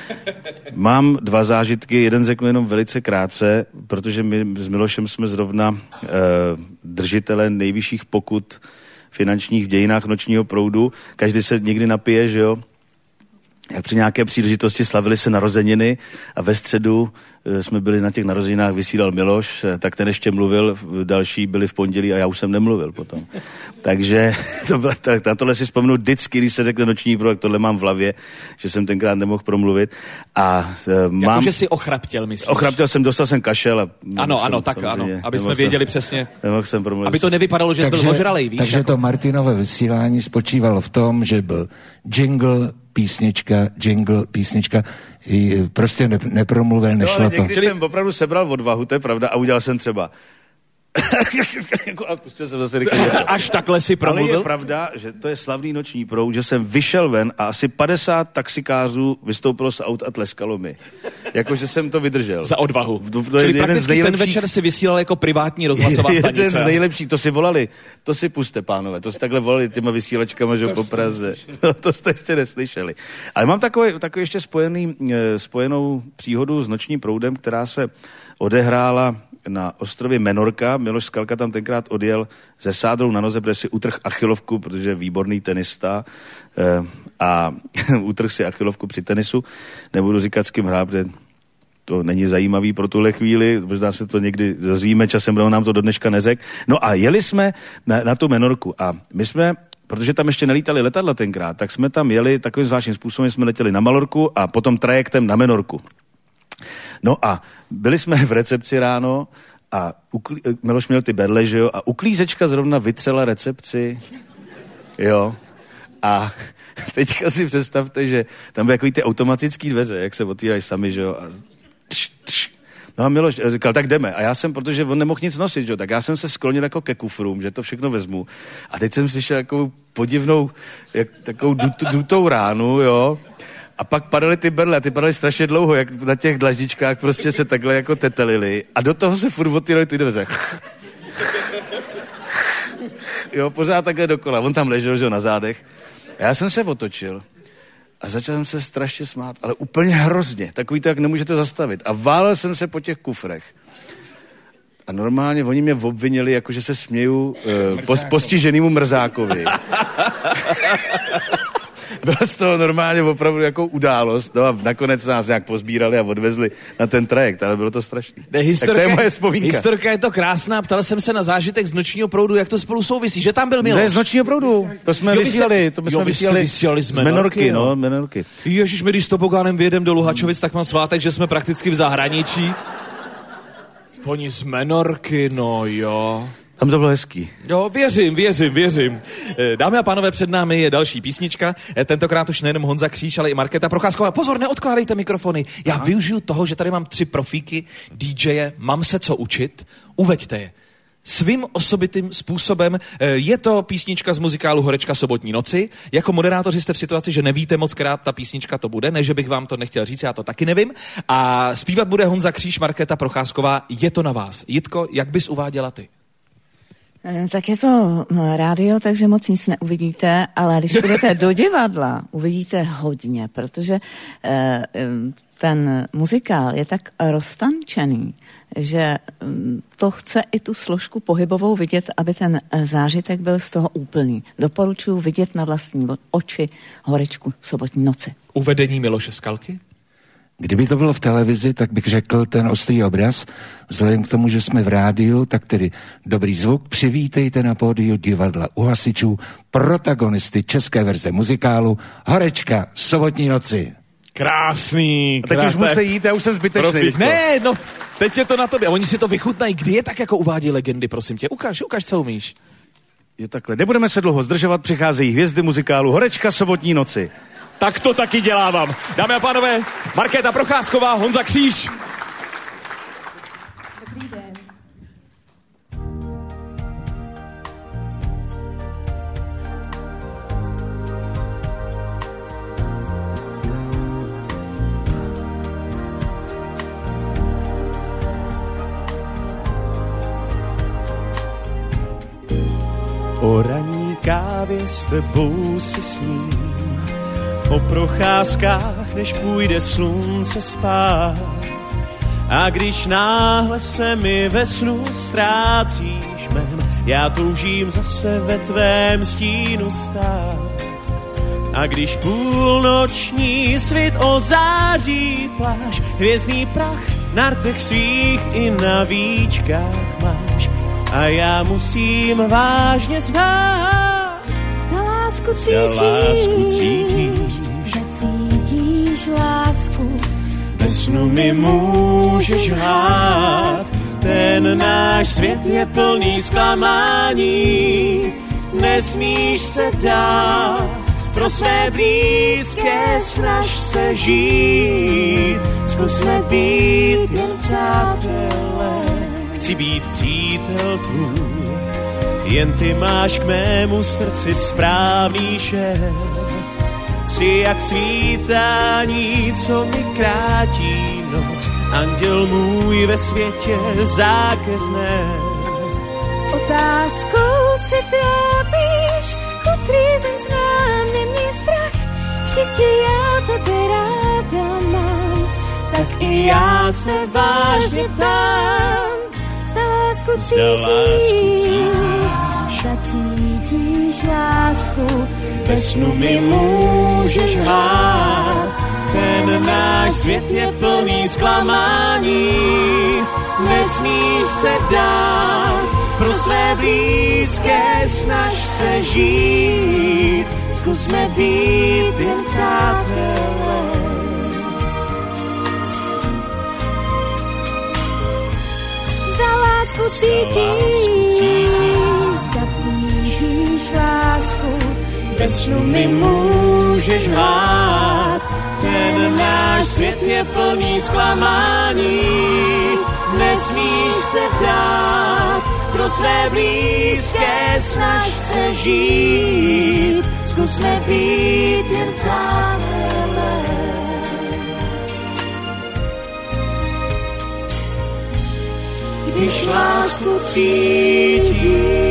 Mám 2 zážitky, jeden řeknu jenom velice krátce, protože my s Milošem jsme zrovna držitele nejvyšších pokut finančních v dějinách nočního proudu. Každý se někdy napije, že jo. Při nějaké příležitosti slavili se narozeniny a ve středu jsme byli na těch narozeninách, vysílal Miloš, tak ten ještě mluvil, další byli v pondělí a já už jsem nemluvil potom. Takže na tohle si vzpomenu vždycky, když se řekne noční proud, tohle mám v hlavě, že jsem tenkrát nemohl promluvit. A mám... Jakože si ochraptěl, myslíš? Ochraptěl jsem, dostal jsem kašel. A ano, aby jsme věděli přesně. Nemohl jsem promluvit. Aby to nevypadalo, že jsi byl ožralej, víš? Takže jako... to Martinové vysílání spočívalo v tom, že byl jingle, písnička, prostě nepromluvil, nešlo to. Někdy jsem opravdu sebral odvahu, to je pravda, a udělal jsem třeba a pustil jsem zase až takhle si promluvil. Ale je pravda, že to je slavný noční proud, že jsem vyšel ven a asi 50 taxikářů vystoupilo z aut a tleskalo mi. Jakože jsem to vydržel. Za odvahu. Čili prakticky ten večer si vysílal jako privátní rozhlasová stanice. Jeden z nejlepších, to si volali, to si puste, pánové, to si takhle volali těma vysílačkama, že po Praze. No, to jste ještě neslyšeli. Ale mám takový ještě spojenou příhodu s nočním proudem, která se odehrála na ostrově Menorka. Miloš Skalka tam tenkrát odjel se sádrou na noze, protože si utrhl achilovku, protože je výborný tenista a utrhl si achilovku při tenisu. Nebudu říkat, s kým hrál, protože to není zajímavý pro tuhle chvíli, možná se to někdy dozvíme, časem nám to do dneška neřekl. No a jeli jsme na tu Menorku a my jsme, protože tam ještě nelítali letadla tenkrát, tak jsme tam jeli takovým zvláštním způsobem, jsme letěli na Malorku a potom trajektem na Menorku. No a byli jsme v recepci ráno a Miloš měl ty berle, že jo, a uklízečka zrovna vytřela recepci, jo, a teďka si představte, že tam byly takový ty automatický dveře, jak se otvírají sami, že jo, a no a Miloš říkal, tak jdeme. A já jsem, protože on nemohl nic nosit, že jo, tak já jsem se sklonil jako ke kufrům, že to všechno vezmu. A teď jsem slyšel takovou podivnou, takovou dutou ránu, jo. A pak padaly ty berle, ty padaly strašně dlouho, jak na těch dlaždičkách prostě se takhle jako tetelily. A do toho se furt otvíraly ty dveře. Jo, pořád takhle dokola. On tam ležel, že jo, na zádech. A já jsem se otočil a začal jsem se strašně smát, ale úplně hrozně. Takový to, jak nemůžete zastavit. A válel jsem se po těch kufrech. A normálně oni mě obvinili, jakože se směju postiženému mrzákovi. Byla z toho normálně opravdu jako událost, no a nakonec nás nějak pozbírali a odvezli na ten trajekt, ale bylo to strašný. Tak to je moje vzpomínka. Historka je to krásná, ptal jsem se na zážitek z nočního proudu, jak to spolu souvisí, že tam byl Miloš. Ne, z nočního proudu, to jsme vysílali z Menorky, no, Menorky. Ježiš, my když s tobogánem vyjedem do Luhačovic, tak mám svátek, že jsme prakticky v zahraničí. Oni z Menorky, no jo. Tam to bylo hezký. Jo, věřím. Dámy a pánové, před námi je další písnička. Tentokrát už nejenom Honza Kříž, ale i Markéta Procházková. Pozor, neodkládejte mikrofony. Já využiju toho, že tady mám 3 profíky, DJe, mám se co učit. Uveďte je. Svým osobitým způsobem. Je to písnička z muzikálu Horečka sobotní noci. Jako moderátoři jste v situaci, že nevíte moc, která ta písnička to bude, ne, že bych vám to nechtěl říct, já to taky nevím. A zpívat bude Honza Kříž, Markéta Procházková. Je to na vás. Jitko, jak bys uváděla ty? Tak je to rádio, takže moc nic neuvidíte, ale když půjdete do divadla, uvidíte hodně, protože ten muzikál je tak roztančený, že to chce i tu složku pohybovou vidět, aby ten zážitek byl z toho úplný. Doporučuji vidět na vlastní oči Horečku sobotní noci. Uvedení Miloše Skalky? Kdyby to bylo v televizi, tak bych řekl ten ostrý obraz. Vzhledem k tomu, že jsme v rádiu, tak tedy dobrý zvuk. Přivítejte na pódiu divadla U hasičů protagonisty české verze muzikálu Horečka sobotní noci. Krásný. A teď už musí jít, já už jsem zbytečný. Ne, no, teď je to na tobě. A oni si to vychutnají. Kdy je tak, jako uvádí legendy, prosím tě. Ukaž, co umíš. Jo, takhle. Nebudeme se dlouho zdržovat, přicházejí hvězdy muzikálu Horečka sobotní noci. Tak to taky dělávám. Dámy a pánové, Markéta Procházková, Honza Kříž. Dobrý den. O ranní kávě s tebou si sním, o procházkách, než půjde slunce spát. A když náhle se mi ve snu ztrácíš jmen, já toužím zase ve tvém stínu stát. A když půlnoční svit ozáří pláž, hvězdný prach na rtech svých i na víčkách máš. A já musím vážně znát, zda lásku cítíš, že cítíš lásku. Bez snu mi můžeš lhát, ten náš svět je plný zklamání. Nesmíš se dát, pro své blízké snaž se žít. Zkusme být jen přátelé, chci být přítel tvůj, jen ty máš k mému srdci správný šéf. Jsi jak svítání, co mi krátí noc, anděl můj ve světě zákeřné. Otázkou si trápíš, tu trýzen znám, neměj strach, vždyť já tebe ráda mám. Tak i já se vážně ptám, zda lásku cítíš, zda cítíš lásku. Bez snu mi můžeš lhát, ten náš svět je plný zklamání. Nesmíš se dát, pro své blízké snaž se žít. Zkusme být jen přátelé. Zda lásku cítíš, zda cítíš lásku. Bez snu mi můžeš lhát, ten náš svět je plný zklamání. Nesmíš se dát, pro své blízké snaž se žít. Zkusme být jen přátelé. Když lásku cítíš.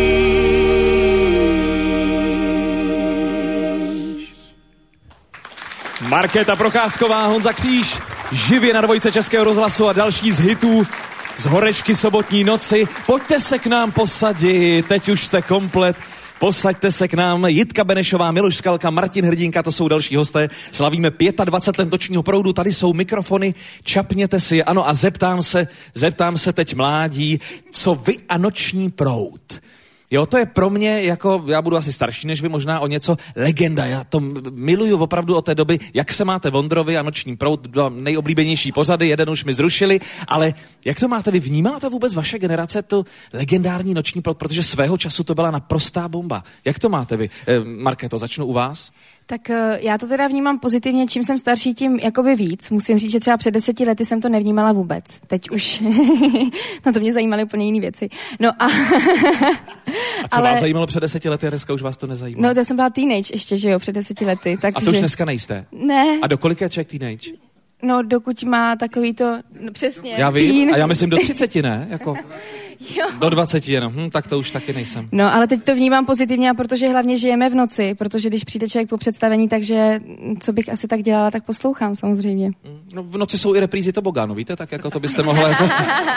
Markéta Procházková, Honza Kříž, živě na Dvojce Českého rozhlasu a další z hitů z Horečky sobotní noci. Pojďte se k nám posadit, teď už jste komplet. Posaďte se k nám, Jitka Benešová, Miloš Skalka, Martin Hrdinka, to jsou další hosté. Slavíme 25 let nočního proudu, tady jsou mikrofony, čapněte si. Ano, a zeptám se teď mládí, co vy a noční proud? Jo, to je pro mě, jako já budu asi starší než vy, možná o něco legenda. Já to miluju opravdu od té doby, jak se máte Vondrovi a Noční proud, dva nejoblíbenější pořady, jeden už mi zrušili, ale jak to máte vy? Vnímala to vůbec vaše generace, tu legendární Noční proud, protože svého času to byla naprostá bomba. Jak to máte vy? Markéto, začnu u vás. Tak já to teda vnímám pozitivně, čím jsem starší, tím jakoby víc. Musím říct, že třeba před 10 lety jsem to nevnímala vůbec. Teď už, no to mě zajímaly úplně jiné věci. No a... A co vás zajímalo před 10 lety a dneska už vás to nezajímá? No to jsem byla teenage ještě, že jo, před 10 lety. Takže... A to už dneska nejste? Ne. A do kolika je člověk teenage? No dokud má takový to, no přesně. Já vím, a já myslím do 30, ne? Jako... Jo. Do 20 jenom, tak to už taky nejsem. No, ale teď to vnímám pozitivně, protože hlavně žijeme v noci, protože když přijde člověk po představení, takže co bych asi tak dělala, tak poslouchám samozřejmě. No, v noci jsou i reprízy Tobogánu, víte, tak jako to byste mohla jako...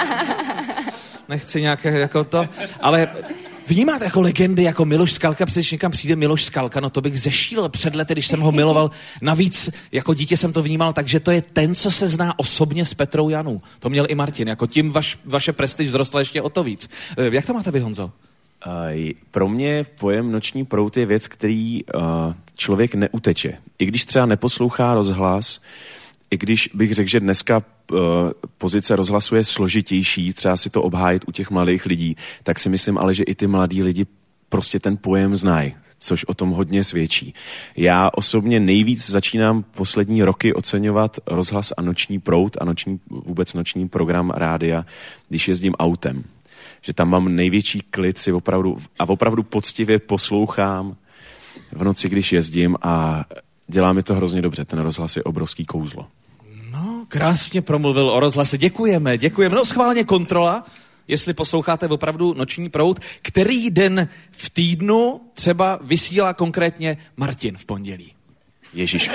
Nechci nějaké jako to, ale... Vnímáte jako legendy, jako Miloš Skalka, protože někam přijde Miloš Skalka, no to bych zešílel před lety, když jsem ho miloval. Navíc jako dítě jsem to vnímal, takže to je ten, co se zná osobně s Petrou Janou. To měl i Martin, jako tím vaše prestiž vzrostla ještě o to víc. Jak to máte vy, Honzo? Pro mě pojem Noční proud je věc, který člověk neuteče. I když třeba neposlouchá rozhlas, i když bych řekl, že dneska pozice rozhlasu je složitější, třeba si to obhájit u těch mladých lidí, tak si myslím ale, že i ty mladí lidi prostě ten pojem znají, což o tom hodně svědčí. Já osobně nejvíc začínám poslední roky oceňovat rozhlas a Noční proud a vůbec noční program rádia, když jezdím autem. Že tam mám největší klid, si opravdu poctivě poslouchám v noci, když jezdím a dělá mi to hrozně dobře. Ten rozhlas je obrovský kouzlo. No, krásně promluvil o rozhlase. Děkujeme. No, schválně kontrola, jestli posloucháte opravdu Noční proud, který den v týdnu třeba vysílá konkrétně Martin v pondělí. Ježiš.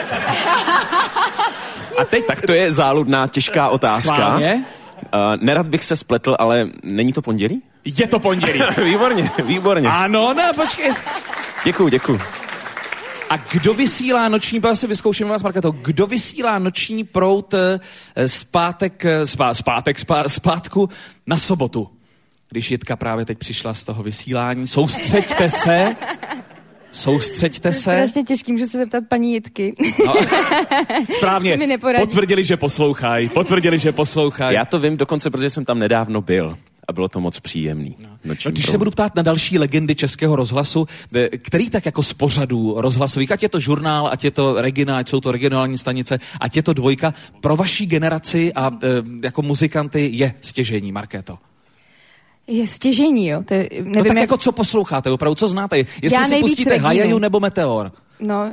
A teď tak to je záludná, těžká otázka. Schválně? Nerad bych se spletl, ale není to pondělí? Je to pondělí. Výborně. Ano, počkej. Děkuju. A kdo vysílá Noční proud, si vyzkoušíme vás, Markéto, kdo vysílá Noční proud zpátku na sobotu, když Jitka právě teď přišla z toho vysílání. Soustřeďte se. To je strašně těžký, můžu se zeptat paní Jitky. No, správně, potvrdili, že poslouchají. Já to vím dokonce, protože jsem tam nedávno byl. A bylo to moc příjemný. No, když se budu ptát na další legendy Českého rozhlasu, který tak jako z pořadů rozhlasových, ať je to žurnál, ať je to Regina, ať jsou to regionální stanice, ať je to Dvojka, pro vaší generaci a jako muzikanty je stěžení, Markéto? Je stěžení, jo. To je, nevím, no tak jako co posloucháte, opravdu, co znáte? Jestli si pustíte Hajeju nebo Meteor? No,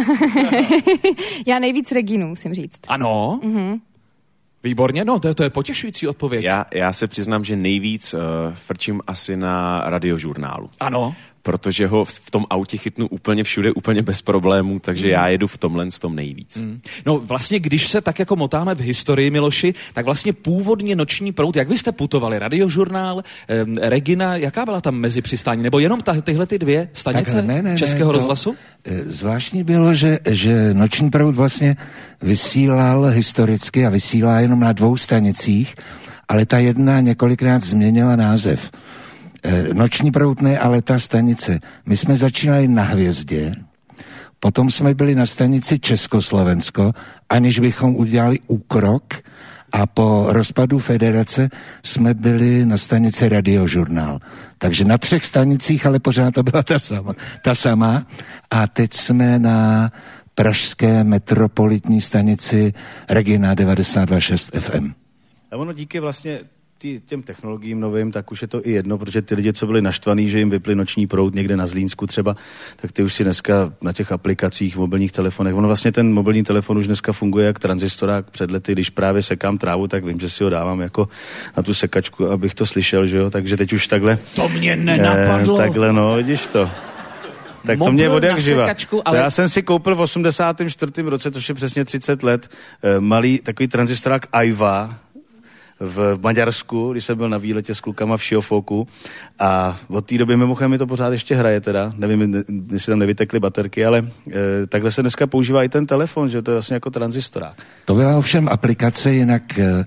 já nejvíc Reginu, musím říct. Ano? Mhm. Výborně, no to je potěšující odpověď. Já se přiznám, že nejvíc frčím asi na radiožurnálu. Ano. Protože ho v tom autě chytnu úplně všude, úplně bez problémů, takže já jedu v tomhle s tom nejvíc. No vlastně, když se tak jako motáme v historii, Miloši, tak vlastně původně Noční proud, jak vy jste putovali? Radiožurnál, Regina, jaká byla tam mezi přistání? Nebo jenom tyhle ty dvě stanice Českého rozhlasu? Zvláštní bylo, že Noční proud vlastně vysílal historicky a vysílá jenom na 2 stanicích, ale ta jedna několikrát změnila název. Noční proud ne, ale ta stanice. My jsme začínali na Hvězdě, potom jsme byli na stanici Československo, aniž bychom udělali úkrok, a po rozpadu federace jsme byli na stanici Radiožurnál. Takže na 3 stanicích, ale pořád to byla ta sama. A teď jsme na pražské metropolitní stanici Regina 92.6 FM. A ono díky vlastně těm technologiím novým, tak už je to i jedno, protože ty lidi, co byli naštvaný, že jim vyply Noční proud někde na Zlínsku třeba, tak ty už si dneska na těch aplikacích, mobilních telefonech, ono vlastně ten mobilní telefon už dneska funguje jak tranzistorák před lety, když právě sekám trávu, tak vím, že si ho dávám jako na tu sekačku, abych to slyšel, že jo, takže teď už takhle. To mě nenapadlo. Takhle, no, vidíš to. Tak to mě od jak živa. Ale... Já jsem si koupil v 84. roce, což je přesně 30 let, malý takový tranzistorák Aiva, v Maďarsku, když jsem byl na výletě s klukama v Šiofoku a od té doby mimochodem mi to pořád ještě hraje teda, nevím, jestli tam nevytekly baterky, ale takhle se dneska používá i ten telefon, že to je vlastně jako tranzistorák. To byla ovšem aplikace, jinak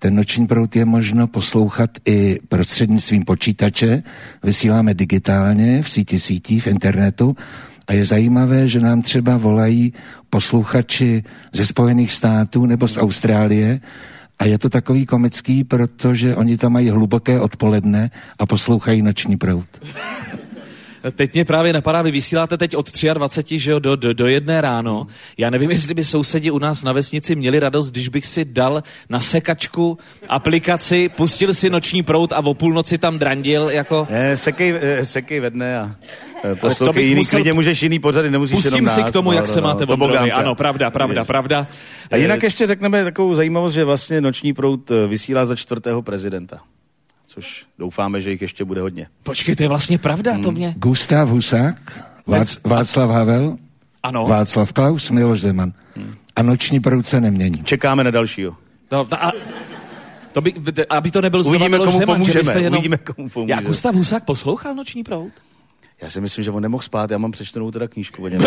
Ten noční proud je možno poslouchat i prostřednictvím počítače, vysíláme digitálně v sítí, v internetu a je zajímavé, že nám třeba volají posluchači ze Spojených států nebo z Austrálie a je to takový komický, protože oni tam mají hluboké odpoledne a poslouchají noční proud. Teď mě právě napadá, vy vysíláte teď od 23, že jo, do 1 ráno. Já nevím, jestli by sousedi u nás na vesnici měli radost, když bych si dal na sekačku aplikaci, pustil si noční proud a o půlnoci tam drandil, jako... Ne, sekej ve dne a poslouchej jiný, klidně můžeš jiný pořady, nemusíš jenom nás. Pustím si k tomu, jak se máte obrovy. Ano, pravda. A jinak ještě řekneme takovou zajímavost, že vlastně noční proud vysílá za 4. prezidenta. Což doufáme, že jich ještě bude hodně. Počkej, to je vlastně pravda, to mě... Gustav Husák, Václav Havel, ano. Václav Klaus, Miloš Zeman. A noční proud se nemění. Čekáme na dalšího. Aby to nebyl znova Miloš Zeman, Uvidíme, komu pomůžeme. Já Gustav Husák poslouchal noční proud? Já si myslím, že on nemohl spát, já mám přečtenou teda knížku o něm.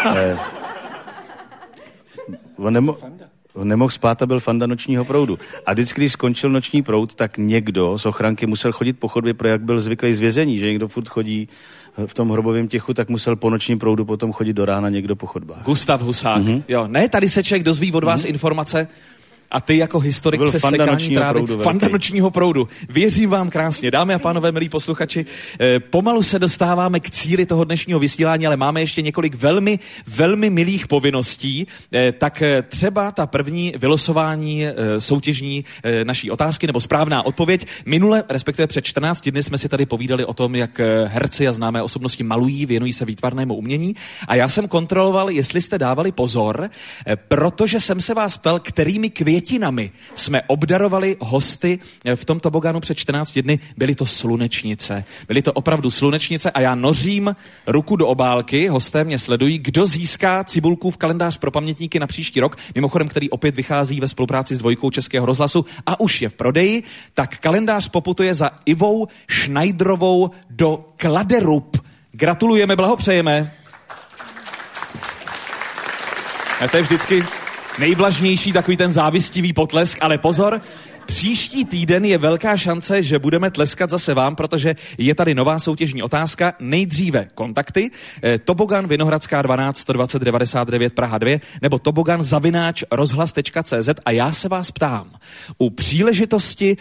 On nemohl spát a byl fanda nočního proudu. A vždycky, když skončil noční proud, tak někdo z ochranky musel chodit po chodbě, pro jak byl zvyklý z vězení, že někdo furt chodí v tom hrobovém tichu, tak musel po nočním proudu potom chodit do rána někdo po chodbách. Gustav Husák. Jo, ne, tady se člověk dozví od vás informace a ty jako historik přes sekání trávy. Fanda nočního proudu. Věřím vám krásně. Dámy a pánové, milí posluchači, pomalu se dostáváme k cíli toho dnešního vysílání, ale máme ještě několik velmi, velmi milých povinností. Tak třeba ta první vylosování soutěžní naší otázky nebo správná odpověď. Minule, respektive před 14 dny jsme si tady povídali o tom, jak herci a známé osobnosti malují, věnují se výtvarnému umění. A já jsem kontroloval, jestli jste dávali pozor, protože jsem se vás ptal, kterými květinami jsme obdarovali hosty v tom toboganu před 14 dny. Byly to slunečnice. Byly to opravdu slunečnice a já nořím ruku do obálky. Hosté mě sledují. Kdo získá Cibulkův kalendář pro pamětníky na příští rok, mimochodem, který opět vychází ve spolupráci s Dvojkou Českého rozhlasu a už je v prodeji, tak kalendář poputuje za Ivou Schneiderovou do Kladerup. Gratulujeme, blahopřejeme. A to je vždycky nejvlažnější takový ten závistivý potlesk, ale pozor, příští týden je velká šance, že budeme tleskat zase vám, protože je tady nová soutěžní otázka. Nejdříve kontakty, tobogan Vinohradská 12 120 99 Praha 2 nebo tobogan@rozhlas.cz a já se vás ptám. U příležitosti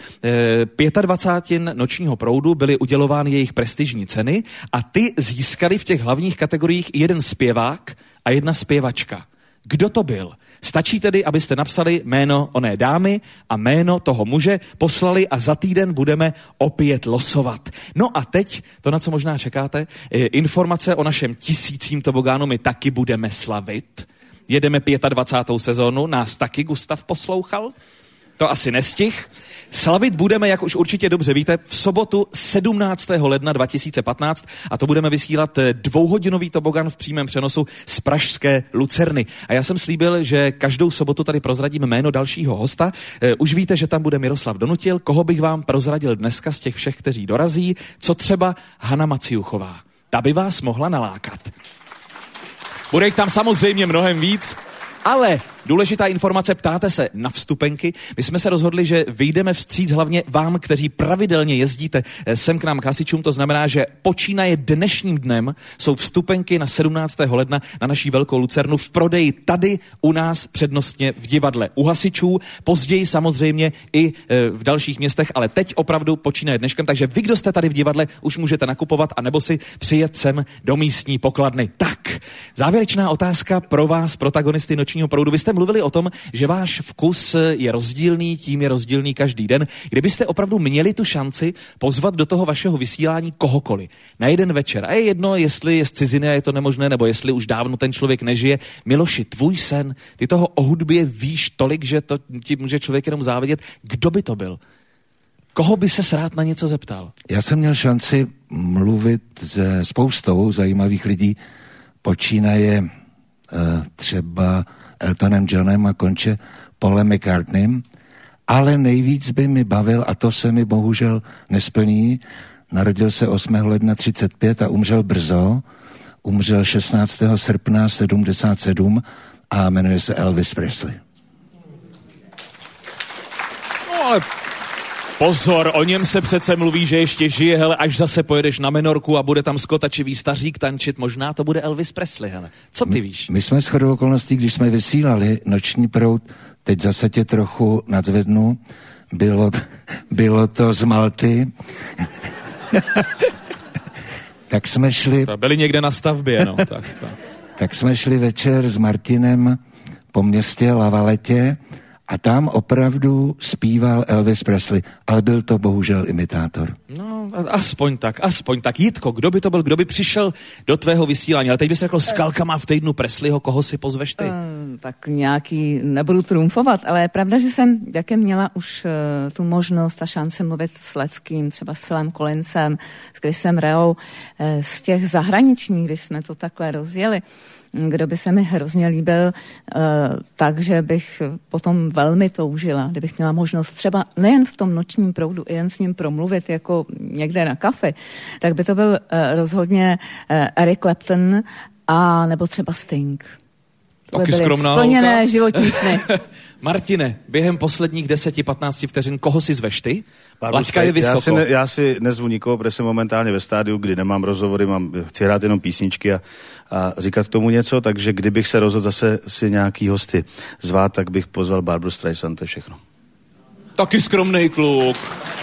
25. nočního proudu byly udělovány jejich prestižní ceny a ty získali v těch hlavních kategoriích jeden zpěvák a jedna zpěvačka. Kdo to byl? Stačí tedy, abyste napsali jméno oné dámy a jméno toho muže, poslali a za týden budeme opět losovat. No a teď, to, na co možná čekáte, informace o našem 1000. tobogánu, my taky budeme slavit. Jedeme 25. sezónu, nás taky Gustav poslouchal. To asi nestih. Slavit budeme, jak už určitě dobře víte, v sobotu 17. ledna 2015 a to budeme vysílat 2hodinový tobogan v přímém přenosu z pražské Lucerny. A já jsem slíbil, že každou sobotu tady prozradím jméno dalšího hosta. Už víte, že tam bude Miroslav Donutil. Koho bych vám prozradil dneska z těch všech, kteří dorazí? Co třeba Hana Maciuchová? Ta by vás mohla nalákat. Bude jich tam samozřejmě mnohem víc, ale důležitá informace, ptáte se na vstupenky. My jsme se rozhodli, že vyjdeme vstříc hlavně vám, kteří pravidelně jezdíte sem k nám k hasičům. To znamená, že počínaje dnešním dnem jsou vstupenky na 17. ledna na naší Velkou Lucernu v prodeji tady u nás přednostně v divadle u hasičů. Později samozřejmě i v dalších městech, ale teď opravdu počínaje dneškem. Takže vy, kdo jste tady v divadle, už můžete nakupovat a nebo si přijet sem do místní pokladny. Tak, závěrečná otázka pro vás, protagonisty nočního proudu. Vy jste mluvili o tom, že váš vkus je rozdílný, tím je rozdílný každý den. Kdybyste opravdu měli tu šanci pozvat do toho vašeho vysílání kohokoliv na jeden večer. A je jedno, jestli je z ciziny a je to nemožné, nebo jestli už dávno ten člověk nežije. Miloši, tvůj sen, ty toho o hudbě víš tolik, že to ti může člověk jenom závidět. Kdo by to byl? Koho by ses rád na něco zeptal? Já jsem měl šanci mluvit se spoustou zajímavých lidí, počínaje třeba Eltonem Johnem a konče Paulem McCartneym, ale nejvíc by mi bavil, a to se mi bohužel nesplní, narodil se 8. ledna 35 a umřel brzo, umřel 16. srpna 77 a jmenuje se Elvis Presley. ale pozor, o něm se přece mluví, že ještě žije, hele, až zase pojedeš na Menorku a bude tam skotačivý stařík tančit, možná to bude Elvis Presley, hele. Co ty víš? My jsme shodou okolností, když jsme vysílali Noční proud, teď zase tě trochu nadzvednu, bylo to z Malty, tak jsme šli... To byli někde na stavbě, no. Tak jsme šli večer s Martinem po městě Lavaletě a tam opravdu zpíval Elvis Presley, ale byl to bohužel imitátor. No, aspoň tak. Jitko, kdo by to byl, kdo by přišel do tvého vysílání? Ale teď bys řekl, Skalka má v týdnu Presleyho, koho si pozveš ty? Tak nějaký, nebudu trumfovat, ale je pravda, že jsem jaké měla už tu možnost a šanci mluvit s leckým, třeba s Philem Collinsem, s Chrisem Reou, z těch zahraničních, když jsme to takhle rozjeli. Kdo by se mi hrozně líbil, takže bych potom velmi toužila, kdybych měla možnost třeba nejen v tom Nočním proudu, i jen s ním promluvit jako někde na kafe, tak by to byl rozhodně Eric Clapton a nebo třeba Sting. Taky skromná splněné holka. Životní sny. Martine, během posledních 10-15 vteřin, koho si zveš ty? Laťka je vysoko. Já si nezvu nikoho, protože jsem momentálně ve stádiu, kdy nemám rozhovory, chci hrát jenom písničky a říkat k tomu něco, takže kdybych se rozhodl zase si nějaký hosty zvát, tak bych pozval Barbru Streisand, to je všechno. Taky skromnej kluk.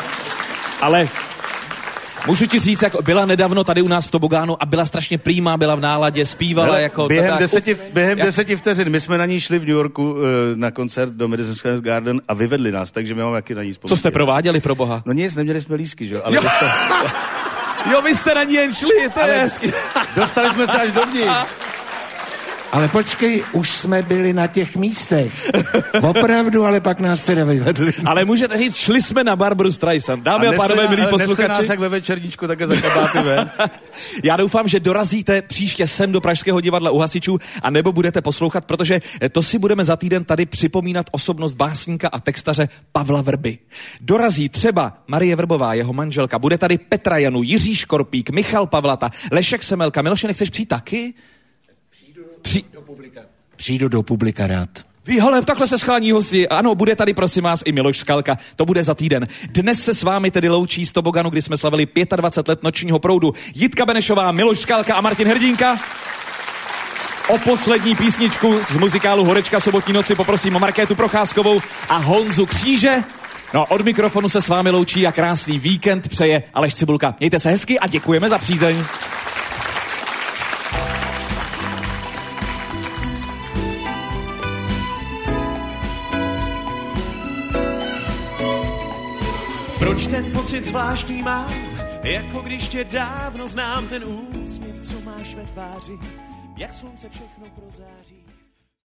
Ale můžu ti říct, jak byla nedávno tady u nás v Tobogánu a byla strašně prýmá, byla v náladě, zpívala jako... Během 10 vteřin, my jsme na ní šli v New Yorku na koncert do Madison Square Garden a vyvedli nás, takže my máme jaký na ní spolu. Co jste prováděli pro boha? No nic, neměli jsme lístky, že jo? Ale Jo, vy jste na ní jen šli, to je hezky. Dostali jsme se až dovnitř. Ale počkej, už jsme byli na těch místech. Opravdu, ale pak nás teda vyvedli. Ale můžete říct, šli jsme na Barbru Streisand. Dámy a pánové, milí posluchači. Nás jak ve večerníčku, také za kabáty ven. Já doufám, že dorazíte příště sem do Pražského divadla u Hasičů a nebo budete poslouchat, protože to si budeme za týden tady připomínat osobnost básníka a textaře Pavla Vrby. Dorazí třeba Marie Vrbová, jeho manželka, bude tady Petra Janu, Jiří Škorpík, Michal Pavlata, Lešek Semelka. Miloše, nechceš přijít taky? Přijdu do publika rád. Hele, takhle se schání hosti. Ano, bude tady prosím vás i Miloš Skalka. To bude za týden. Dnes se s vámi tedy loučí z Toboganu, kdy jsme slavili 25 let Nočního proudu. Jitka Benešová, Miloš Skalka a Martin Hrdinka. O poslední písničku z muzikálu Horečka sobotní noci poprosím o Markétu Procházkovou a Honzu Kříže. No od mikrofonu se s vámi loučí a krásný víkend přeje Aleš Cibulka. Mějte se hezky a děkujeme za přízeň. Proč ten pocit zvláštní mám, jako když tě dávno znám, ten úsměv, co máš ve tváři, jak slunce všechno prozáří.